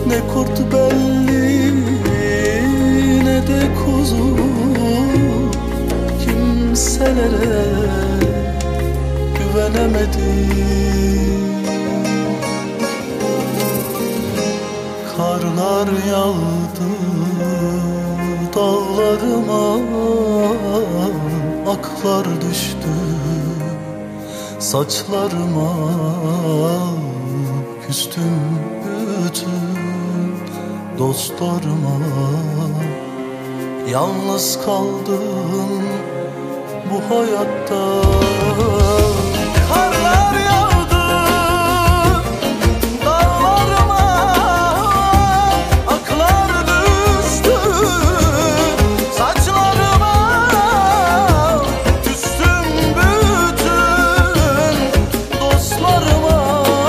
Ne kurt belli ne de kuzu, kimselere güvenemedim. Karlar yağdı dağlarıma, aklar düştü saçlarıma. Küstüm bütün dostlarıma, yalnız kaldım bu hayatta. Karlar yağdı dağlarıma, aklar düştü saçlarıma. Küstüm bütün dostlarıma,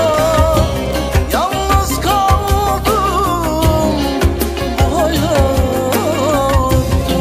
yalnız kaldım bu hayatta.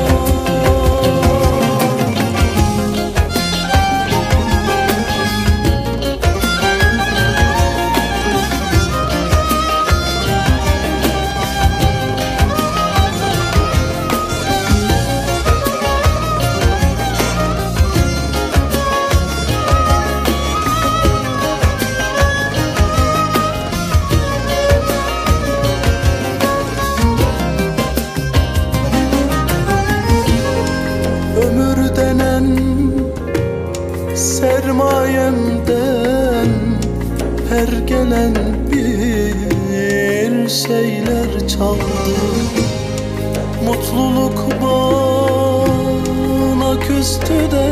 Ömür denen sermayemden her gelen bir şeyler çaldı. Mutluluk bana küstü de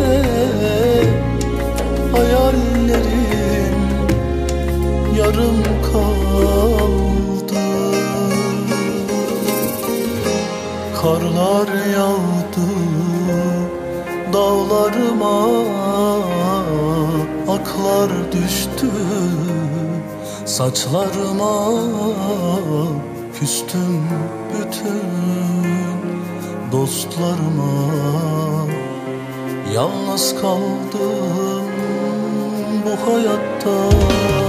hayallerim yarım kaldı. Karlar yağdı dağlarıma, aklar düştü saçlarıma. Küstüm bütün dostlarıma, yalnız kaldım bu hayatta.